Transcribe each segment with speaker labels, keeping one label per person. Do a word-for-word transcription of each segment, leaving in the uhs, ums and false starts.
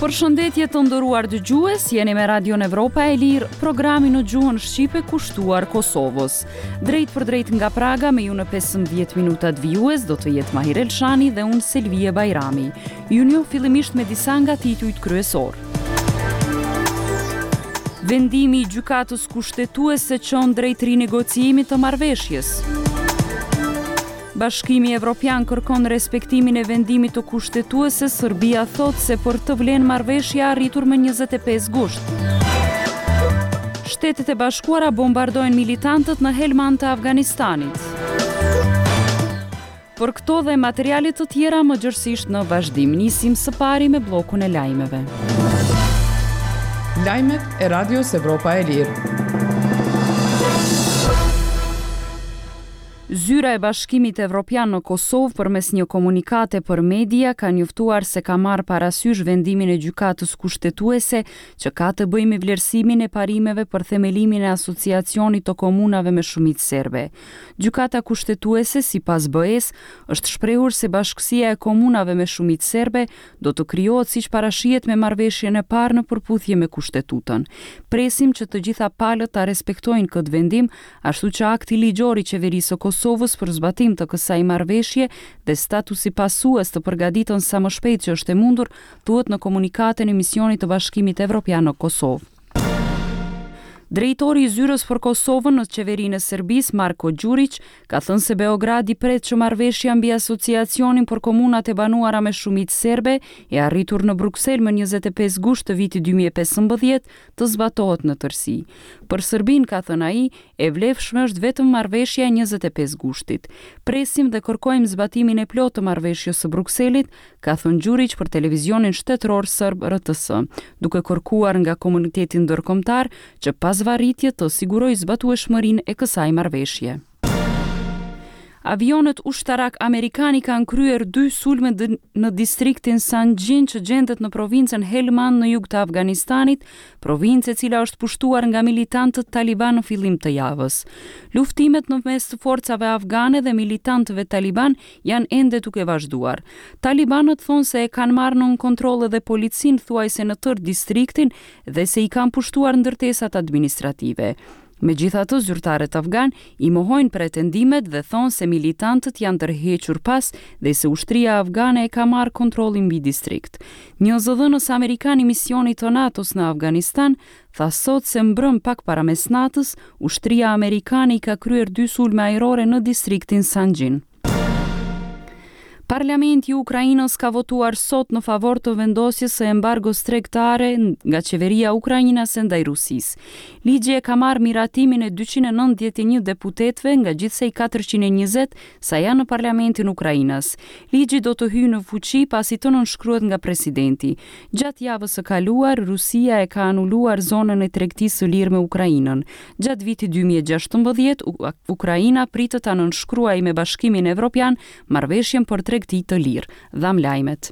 Speaker 1: Përshëndetje të nderuar dëgjues, jeni me Radion Evropa e Lirë, programi në gjuhën shqipe kushtuar Kosovës. Drejt për drejt nga Praga me ju në pesëmbëdhjetë minutat vijues do të jetë Mahir Elshani dhe unë Selvie Bajrami. Ju njoh fillimisht me disa nga titujt kryesor. Vendimi i gjykatës kushtetuese çon drejt rinegociimit të marrëveshjes. Bashkimi Evropian kërkon respektimin e vendimit të kushtetuese, Serbia thot se për të vlen marrëveshja arritur më njëzet e pesë gusht. Shtetet e Bashkuara bombardojnë militantët në Helmand të Afganistanit. Për këto dhe materialet të tjera më gjërësisht në vazhdim, nisim së pari me bllokun e lajmeve.
Speaker 2: Lajmet e Radios Evropa e Lirë.
Speaker 1: Zyra e Bashkimit Evropian në Kosovë përmes një komunikate për media ka njoftuar se ka marrë parasysh vendimin e gjykatës kushtetuese që ka të bëjë me vlerësimin e parimeve për themelimin e asociacionit të komunave me shumicë serbe. Gjykata kushtetuese, sipas B E-s, është shprehur se Bashkësia e Komunave me shumicë serbe do të krijohet siç parashihet me marrëveshjen e parë në përputhje me kushtetutën. Presim që të gjitha palët ta respektojnë këtë vendim, ashtu që akti ligjor i qeverisë së Kosovës për zbatim të kësaj marrëveshje dhe statusi pasues të përgatiten sa më shpejt që është e mundur, thuhet në komunikatën e misionit të Bashkimit Evropian në Kosovë. Drejtori i Zyrës për Kosovën në qeverinë e Serbisë, Marko Đurić, ka thënë se Beogradi pret që marrëveshja mbi asociacionin për komunat e banuara me shumicë serbe e arritur në Bruksel më njëzet e pesë gusht të vitit dy mijë e pesëmbëdhjetë të zbatohet në tërësi. Për Serbinë, ka thënë ai, e vlefshme është vetëm marrëveshja e njëzet e pesë gushtit. Presim dhe kërkojmë zbatimin e plotë të marrëveshjes së Brukselit, ka thënë Đurić për televizionin shtetëror serb R T S, duke kërkuar nga komuniteti ndërkombëtar që pas varritje të siguroj zbatueshmërinë e kësaj marrëveshje. Avionet ushtarak amerikani kanë kryer dy sulme në distriktin Sanxhin që gjendet në provincën Helmand në jug të Afganistanit, provincë e cila është pushtuar nga militantët Taliban në fillim të javës. Luftimet në mes të forcave afgane dhe militantëve Taliban janë ende duke vazhduar. Talibanët thonë se e kanë marrë nën kontroll edhe policinë thuajse në tërë distriktin dhe se i kanë pushtuar ndërtesat administrative. Megjithatë, zyrtarët afgan i mohojnë pretendimet dhe thonë se militantët janë tërhequr pas dhe se ushtria afgane e ka marrë kontrollin mbi distrikt. Një zëdhënës amerikan i misionit të NATO-s në Afganistan tha sot se mbrëm pak para mesnatës, ushtria amerikane i ka kryer dy sulme ajrore në distriktin Sanxhin. Parlamenti i Ukrainës ka votuar sot në favor të vendosjes së embargos tregtare nga qeveria ukrainase ndaj Rusisë. Ligji e ka marrë miratimin e dyqind e nëntëdhjetë e një deputetëve nga gjithsej katërqind e njëzet sa janë në Parlamentin Ukrainas. Ligji do të hyjë në fuqi pasi të nënshkruhet nga presidenti. Gjatë javës së kaluar, Rusia e ka anuluar zonën e tregtisë së lirë me Ukrainën. Gjatë vitit dy mijë e gjashtëmbëdhjetë, Ukraina pritet ta nënshkruajë me Bashkimin Evropian marrëveshjen për tregti të lirë. Dham lajmet.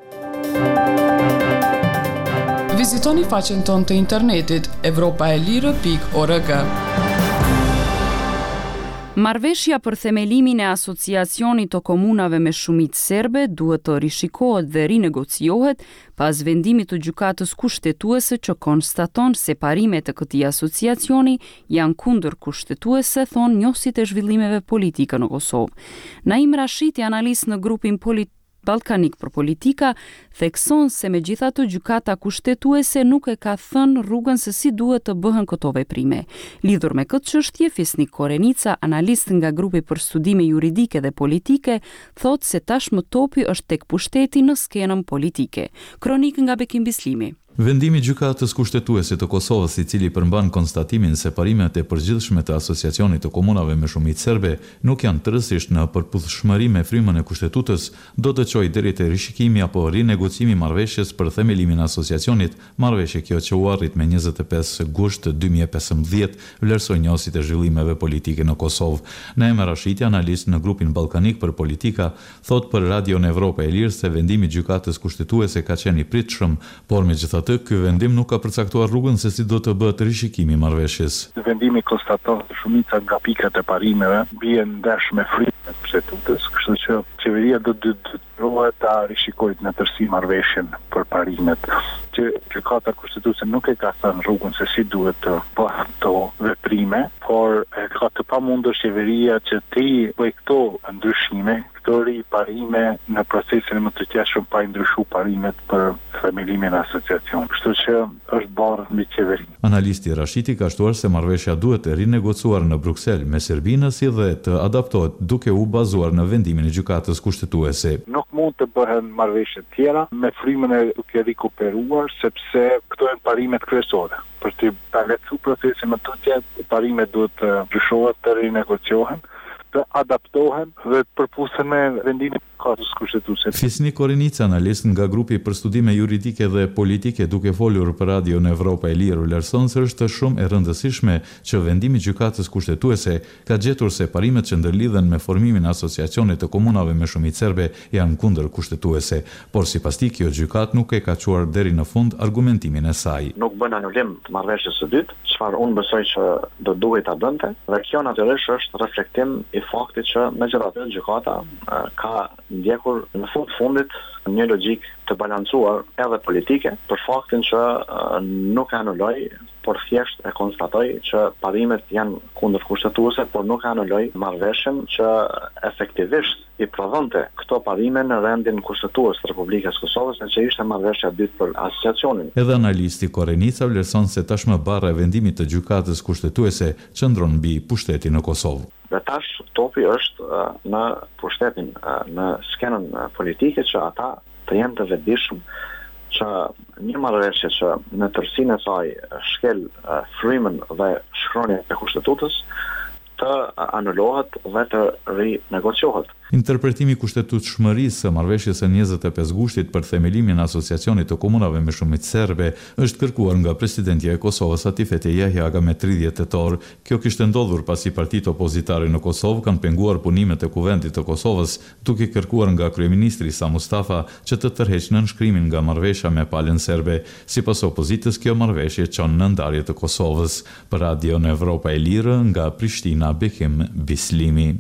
Speaker 2: Vizitoni faqen tonë të internetit evropaelire pikë org.
Speaker 1: Marrëveshja për themelimin e asociacionit të komunave me shumicë serbe duhet të rishikohet dhe rinegociohet pas vendimit të gjykatës kushtetuese që konstaton se parimet e këtij asociacioni janë kundër kushtetuese, thonë njohësit e zhvillimeve politike në Kosovë. Naim Rashiti, analist në grupin politik Ballkanik për politika, thekson se megjithatë gjykata kushtetuese nuk e ka thënë rrugën se si duhet të bëhen këto veprime. Lidhur me këtë çështje, Fisnik Korenica, analist nga grupi për studime juridike dhe politike, thotë se tashmë topi është tek pushteti në skenën politike. Kronik nga Bekim Bislimi.
Speaker 3: Vendimi i gjykatës kushtetuese të Kosovës, i cili përmban konstatimin se parimet e përgjithshme të asociacionit të komunave me shumicë serbe nuk janë tërësisht në përputhshmëri me frymën e kushtetutës, do të çojë deri te rishikimi apo rinegocimi i marrëveshjes për themelimin e asociacionit, marrëveshje kjo që u arrit me njëzet e pesë gusht dy mijë e pesëmbëdhjetë, vlerësoi njohësit e zhvillimeve politike në Kosovë. Naim Rashiti, analist në grupin Ballkanik për politika, thot për Radion Evropa e Lirë se vendimi i gjykatës kushtetuese ka qenë i pritshëm, por megjithatë Megjithatë, ky vendim nuk ka përcaktuar rrugën se si do të bëhet rishikimi i marrëveshjes.
Speaker 4: Vendimi konstaton se shumica nga pikat e parimeve bien ndesh me frymën e kushtetues, kështu që qeveria do të detyrohet ta rishikojë në tërësi marrëveshjen për parimet. Që gjykata kushtetuese nuk e ka thënë rrugën se si duhet të bëhen këto veprime, por e ka të pamundur qeveria që ti bëj këto ndryshime, këto ri parime në procesin e më të qeshëm pa ndryshu parimet për themelimin e asociacionit. Kështu që është barë mbi qeveri.
Speaker 3: Analisti Rashiti ka shtuar se marrëveshja duhet të rinegociuar në Bruksel me Serbinë si dhe të adaptohet duke u bazuar në vendimin e gjykatës kushtetuese.
Speaker 4: Nuk mund të bëhen marrëveshje tjera me frymën e duke rikuperuar, sepse këto janë parimet kryesore. Për të lehtësuar procesin më të qetë, parimet duhet të ndryshohen, të rinegociohen, të adaptohen dhe të përputhsen me vendimin e gjykatës kushtetuese.
Speaker 3: Fisni Korenica, analist nga grupi për studime juridike dhe politike, duke folur për Radio në Evropa e Lirë, vlerëson se është shumë e rëndësishme që vendimi i gjykatës kushtetuese ka gjetur se parimet që ndërlidhen me formimin e asociacionit të komunave me shumicë serbe janë kundër kushtetuese, por sipas tij kjo gjykatë nuk e ka çuar deri në fund argumentimin e saj.
Speaker 5: Nuk bën anulim të marrëveshjes së dytë, çfarë unë besoj që do duhet ta bënte, dhe kjo natyrisht është reflektim i faktit që megjithatë gjykata ka ndjekur në fund fundit një logjik të balancuar edhe politike, për faktin që nuk e anuloj, por thjesht e konstatoj që parimet janë kundër kushtetuese, por nuk e anuloj marrëveshjen që efektivisht i prodhonte këto parime në rendin kushtetues të Republikës Kosovës, në që ishte marrëveshja e dytë për asociacionin.
Speaker 3: Edhe analisti Korenica vlerëson se tashmë barra e vendimit të gjykatës kushtetuese qëndron mbi pushtetin në Kosovë.
Speaker 5: Dhe tash topi është në pushtetin, në skenën politike, që ata të jenë të vetëdijshëm që një marrëveshje që në tërësinë e saj shkel frymën dhe shkronjën e kushtetutës të anulohet dhe të rinegociohet.
Speaker 3: Interpretimi i kushtetutshmërisë së marrëveshjes së njëzet e pesë gushtit për themelimin e asociacionit të komunave me shumicë serbe është kërkuar nga presidentja e Kosovës Atifete Jahjaga me tridhjetë tetor. Kjo kishte ndodhur pasi partitë opozitare në Kosovë kanë penguar punimet e Kuvendit të Kosovës, duke kërkuar nga kryeministri Sa Mustafa që të tërheqë nënshkrimin nga marrëveshja me palën serbe. Sipas opozitës, kjo marrëveshje çon në ndarje të Kosovës. Për Radio në Evropa e Lirë, nga Prishtina, Bekim Bislimi.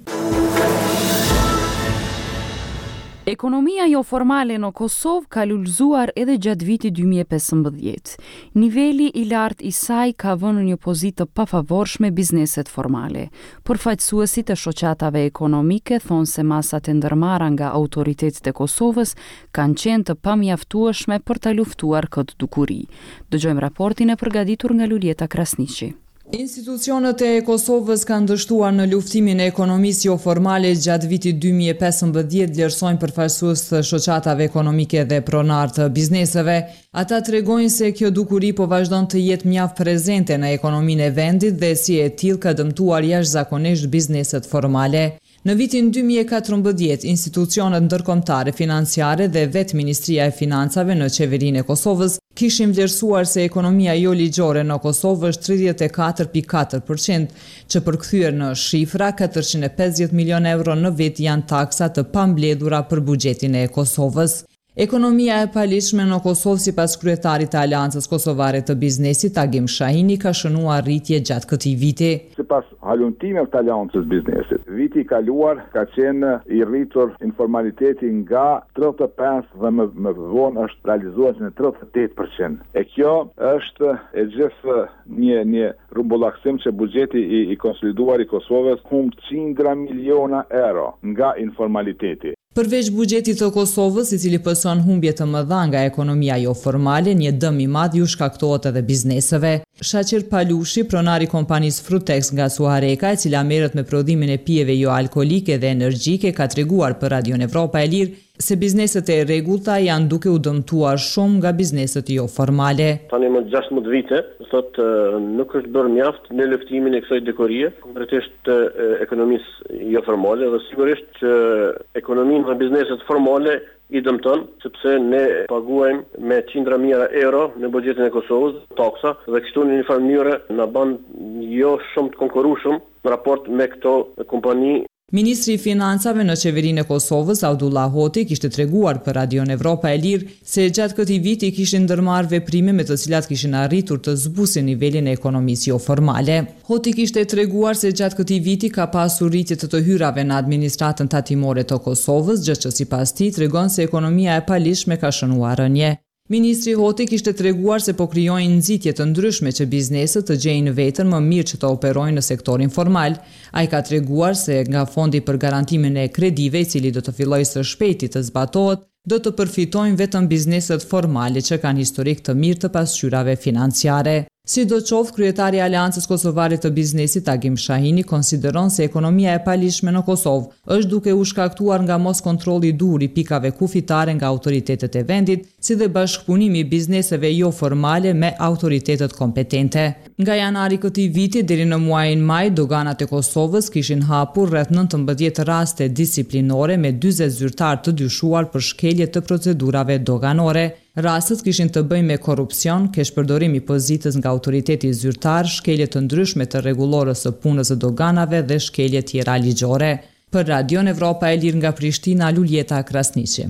Speaker 1: Ekonomia jo formale në Kosovë ka lullzuar edhe gjatë vitit dy mijë e pesëmbëdhjetë. Niveli i lartë i saj ka vënë në një pozitë të pafavorshme bizneset formale. Përfaqësuesit e shoqatave ekonomike thonë se masat e ndërmarra nga autoritetet e Kosovës kanë qenë të pamjaftueshme për ta luftuar këtë dukuri. Dëgjojmë raportin e përgatitur nga Luljeta Krasniqi.
Speaker 6: Institucionet e Kosovës kanë dështuar në luftimin e ekonomisë jo formale gjatë vitit dy mijë e pesëmbëdhjetë, vlerësojnë përfaqësues të shoqatave ekonomike dhe pronar të bizneseve. Ata tregojnë se kjo dukuri po vazhdon të jetë mjaft prezente në ekonominë e vendit dhe si e tillë ka dëmtuar jashtëzakonisht bizneset formale. Në vitin dy mijë e katërmbëdhjetë, institucionet ndërkombëtare financiare dhe vetë Ministria e Financave në qeverinë e Kosovës kishin vlerësuar se ekonomia jo ligjore në Kosovë është tridhjetë e katër pikë katër përqind, që përkthyer në shifra katërqind e pesëdhjetë milion euro në vit janë taksa të pambledhura për buxhetin e Kosovës. Ekonomia e paligjshme në Kosovë, sipas kryetarit të Aleancës Kosovare të Biznesit, Agim Shahini, ka shënuar rritje gjatë këtij viti.
Speaker 7: Sipas halumtimeve të Aleancës Biznesit, viti i kaluar ka qenë i rritur informaliteti nga tridhjetë e pesë dhe më, më vonë është realizuar në tridhjetë e tetë përqind. E kjo është e gjithë një një rrumbullaksim që buxheti i, i konsoliduar i Kosovës humb qindra miliona euro nga informaliteti.
Speaker 6: Përveç buxhetit të Kosovës, i cili pëson humbje të mëdha nga ekonomia jo formale, një dëm i madh ju shkaktohet edhe bizneseve. Shaqir Palushi, pronari kompanisë Frutex nga Suareka, e cila merret me prodhimin e pijeve jo alkolike dhe energjike, ka treguar për Radio Evropa e Lirë se bizneset e rregullta janë duke u dëmtuar shumë nga bizneset jo formale.
Speaker 8: Tani më gjashtëdhjetë vite, thot nuk është bërë mjaft në luftimin e kësaj dekorie, konkretisht të ekonomisë jo formale, dhe sigurisht që ekonominë dhe bizneset formale i dëmton, sepse ne paguajmë me qindra mijëra euro në buxhetin e Kosovës taksa, dhe kështu në një farë mënyrë na bën jo shumë të konkurrueshëm në raport me këto kompani.
Speaker 6: Ministri i Financave në qeverinë e Kosovës, Abdullah Hoti, kishte treguar për Radion Evropa e Lirë se gjatë këtij viti kishin ndërmarrë veprime me të cilat kishin arritur të zbusin nivelin e ekonomisë jo formale. Hoti kishte treguar se gjatë këtij viti ka pasur rritje të të hyrave në administratën tatimore të Kosovës, gjë që sipas tij tregon se ekonomia e palishme ka shënuar rënje. Ministri Hoti kishte treguar se po krijojnë nxitje të ndryshme që bizneset të gjejnë veten më mirë që të operojnë në sektorin formal. Ai ka treguar se nga fondi për garantimin e kredive, i cili do të fillojë së shpejti të zbatohet, do të përfitojnë vetëm bizneset formale që kanë historik të mirë të pasqyrave financiare. Sidoqoftë, kryetari i Aleancës Kosovare të Biznesit Agim Shahini konsideron se ekonomia e palishme në Kosovë është duke u shkaktuar nga mos kontrolli i dur i pikave kufitare nga autoritetet e vendit, si dhe bashkëpunimi i bizneseve jo formale me autoritetet kompetente. Nga janari këtij viti deri në muajin maj, doganat e Kosovës kishin hapur rreth nëntëmbëdhjetë raste disiplinore me dyzet zyrtar të dyshuar për shkelje të procedurave doganore. Rastet kishin të bëjnë me korrupsion, keshpërdorim i pozitës nga autoriteti zyrtar, shkelje të ndryshme të rregullorës së punës së doganave dhe shkelje tjera ligjore. Për Radion Evropa e Lirë nga Prishtina, Luljeta Krasniqi.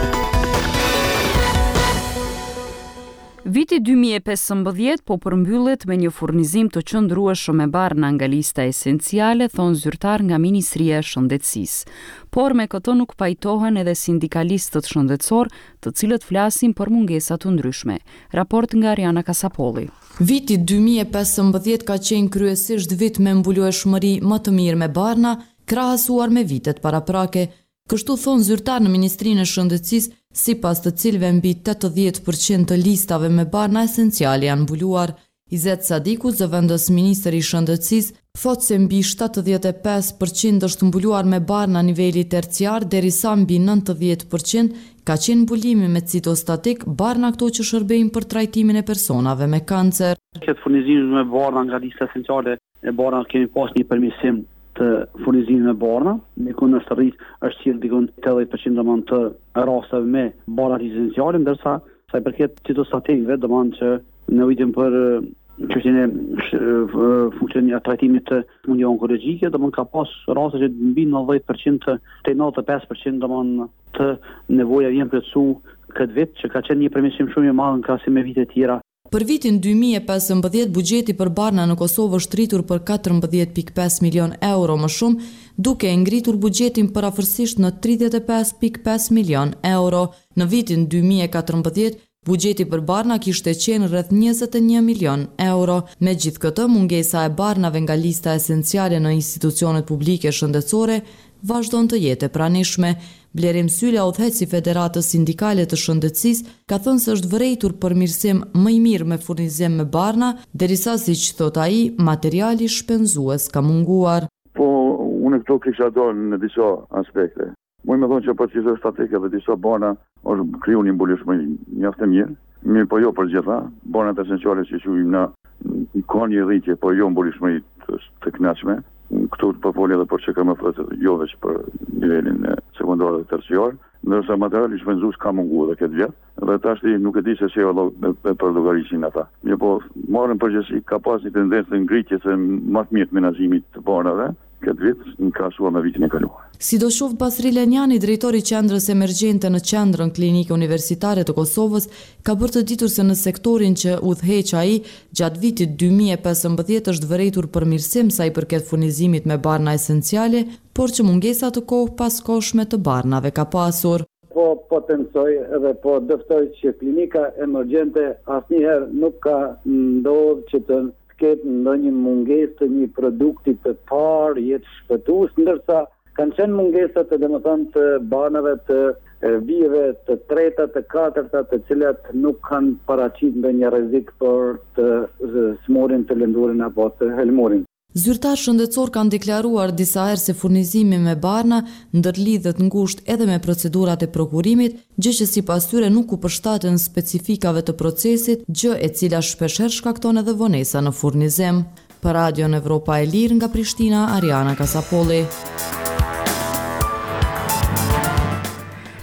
Speaker 1: Viti dy mijë e pesëmbëdhjetë po përmbyllet me një furnizim të qëndrueshëm e barna nga lista esenciale, thon zyrtar nga Ministria e Shëndetësisë. Por me këto nuk pajtohen edhe sindikalistët shëndetësor, të cilët flasin për mungesa të ndryshme. Raport nga Ariana Kasapolli.
Speaker 9: Viti dy mijë e pesëmbëdhjetë ka qenë kryesisht vit me mbulueshmëri më të mirë me barna, krahasuar me vitet paraprake. Kështu thon zyrtar në Ministrinë e Shëndetësisë, sipas të cilëve mbi tetëdhjetë përqind të listave me barna esenciale janë mbuluar. Izet Sadiku, zëvendës ministër i Shëndetësisë, thotë se mbi shtatëdhjetë e pesë përqind është mbuluar me barna niveli terciar, derisa mbi nëntëdhjetë përqind ka qenë mbulimi me citostatik, barna këto që shërbejnë për trajtimin e personave me kancer.
Speaker 10: Këtë furnizim me barna nga lista esenciale e barna kemi pas një permisim të furnizimit me barna, dikun është rrit është qirë dikun tetëdhjetë përqind domon të rasteve me barna esenciale, ndërsa sa i përket citostatikëve domon që në vitin për çështjen e funksionimit të trajtimit të smundjeve onkologjike, domon ka pas raste që mbi nëntëdhjetë përqind të te nëntëdhjetë e pesë përqind domon të nevoja vjen plotsu këtë vit, që ka qenë një permisim shumë i madh në krahasim me vite tjera.
Speaker 9: Për vitin dy mijë e pesëmbëdhjetë, buxheti për barna në Kosovë është rritur për katërmbëdhjetë pikë pesë milion euro më shumë, duke ngritur buxhetin përafërsisht në tridhjetë e pesë pikë pesë milion euro. Në vitin dy mijë e katërmbëdhjetë, buxheti për barna kishte qenë rreth njëzet e një milion euro. Megjithatë, mungesa e barnave nga lista esenciale në institucionet publike shëndetësore vazhdon të jetë e pranishme. Blerim Sylla, udhëheqësi i Federatës Sindikale të Shëndetësisë, ka thënë se është vërejtur përmirësim më i mirë me furnizim me barna, derisa siç thot ai, materiali shpenzues ka munguar.
Speaker 7: Po, unë këto kisha dorë në disa aspekte. Muj me thonë që për qizë statike dhe disa barna është kriju një mbuleshmë mjaft e mirë, mirë po jo për gjitha, barnat esenciale që quajmë na ka një rritje, po jo mbuleshmë të kënaqshme. Këtu po foli edhe për që ka më thotë jo veç për nivelin sekondar dhe terciar, ndërsa materiali shpenzues ka munguar edhe këtë vit, dhe tash nuk e di se si ajo për llogarishin ata. Mirë po, marrën përgjithësi ka pas një tendencë të ngritjes së më të mirë të menaxhimit të barnave këtë vit në krahasuar me vitin e kaluar.
Speaker 9: Sidoqoftë, Basri Lenjani, drejtori i qendrës emergjente në qendrën klinike universitare të Kosovës, ka bërë të ditur se në sektorin që udhëheq ai, gjatë vitit dy mijë e pesëmbëdhjetë është vërejtur përmirësim sa i përket furnizimit me barna esenciale, por që mungesa të kohë paskoshme të barnave ka pasur.
Speaker 11: Po potencoj edhe po dëftoj që klinika emergjente asnjëherë nuk ka ndodhur që të ketë ndonjë mungesë të një produkti të parë jetë shpëtues, ndërsa kanë qenë mungesa të domethënë të banave të vijeve të treta, të katërta, të cilat nuk kanë paraqit ndonjë rrezik për të smorin të lëndurin apo të helmurin.
Speaker 9: Zyrtar shëndetësor kanë deklaruar disa herë se furnizimi me barna ndërlidhet ngushtë edhe me procedurat e prokurimit, gjë që sipas tyre nuk u përshtaten specifikave të procesit, gjë e cila shpeshherë shkakton edhe vonesa në furnizim. Për Radion Evropa e Lirë nga Prishtina, Ariana Kasapolli.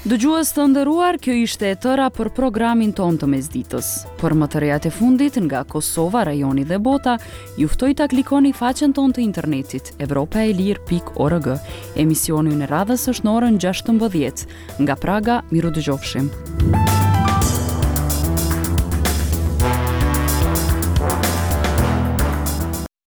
Speaker 1: Dëgjues të nderuar, kjo ishte e tëra për programin ton të mesditës. Për më të rejat e fundit nga Kosova, rajoni dhe bota, juftoj ta klikoni faqen ton të internetit evropaelir pikë org. Emisioni në radhës është në orën gjashtëmbëdhjetë. Nga Praga, miru dëgjofshim.